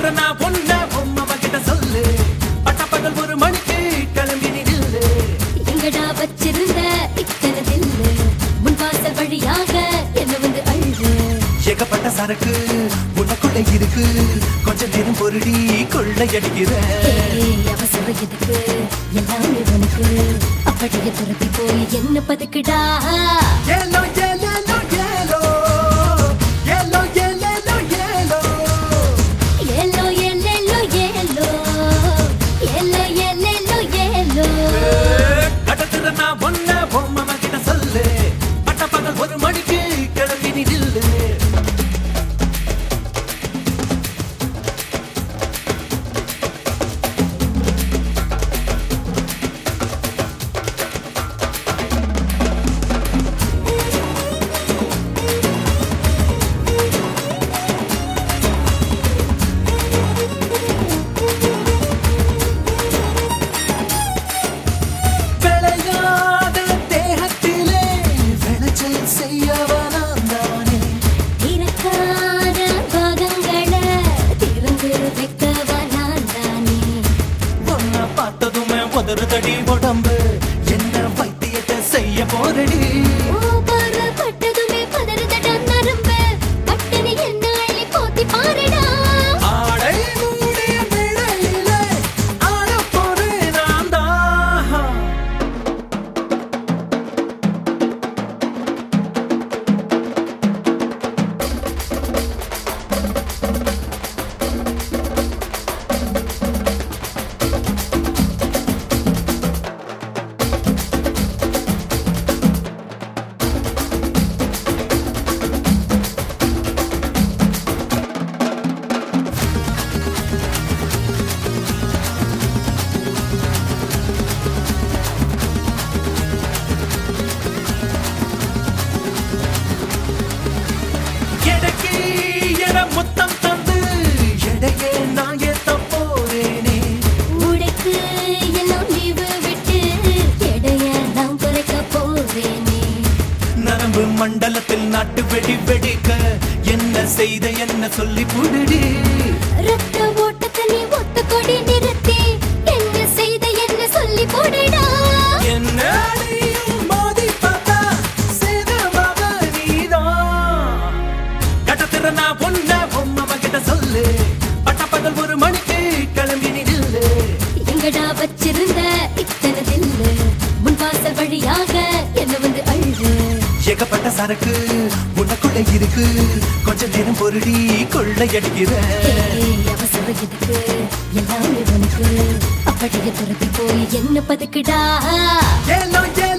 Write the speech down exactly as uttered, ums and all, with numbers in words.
கடத்துறனா பொண்ண பொம்மை கிட்ட சொல்லு பட்டப்பகல் ஒரு மணிக்கு கிளம்பி நில்லு எங்கடா வச்சிருந்த இத்தனை தில்லு முன்வாசல் வழியாக என்ன வந்து அழுது ஏகப்பட்ட சரக்கு உனக்குள்ள இருக்கு கொஞ்ச நேரம் பொருடி கொள்ளையடிக்கிற அவசர எதுக்கு எல்லாமே உனக்கு அப்படியே துரத்தி போய் என்ன பதுக்குடா ஏலோ ஏலோ ஏலோ ஏலோ ஏலோ ஏலோ ஏலோ ஏலோ ஏலோ ஏலோ ஏலோ ஏலோ கடத்துறனா பொண்ண பொம்மை கிட்ட சொல்லு பட்டப்பகல் ஒரு மணிக்கு கிளம்பி நில்லு தடி உடம்பு என்ன வைத்தியத்தை செய்ய போரடி பட்டதுமே பதறுதடா நரம்பு பட்டனி என்ன அள்ளி போத்தி பாருடா ஆடை மூடிய பிழையில ஆட போறேன் நான் தான் முத்தம் தந்து எடையே நான் ஏத்த போறேனே உடைக்கு எல்லாம் லீவு விட்டு எடைய நான் குறைக்க போறேனே நரம்பு மண்டலத்தில் நாட்டு வெடி வெடிக்க என்ன செய்த என்ன சொல்லி புடுடி ரத்த ஓட்டத்தை நீ ஒத்த கொடி நிறுத்தி என்ன செய்த என்ன சொல்லி போடுடா என்ன மோதி பார்த்தா சேதமாக நீதான் கடத்துறனா பொண்ண பொம்மை கிட்ட சொல்லு பட்டப்பகல் ஒரு மணிக்கு கிளம்பி நில்லு எங்கடா வச்சிருந்த இத்தனை தில்லு முன்வாசல் வழியாக என்ன வந்து அழுது ஏகப்பட்ட சரக்கு உனக்குள்ள இருக்கு கொஞ்ச நேரம் பொருடி கொள்ளையடிக்கிற அவசர எதுக்கு எல்லாமே உனக்கு அப்படியே துரத்தி போய் என்ன பதுக்குடா ஏலோ ஏலோ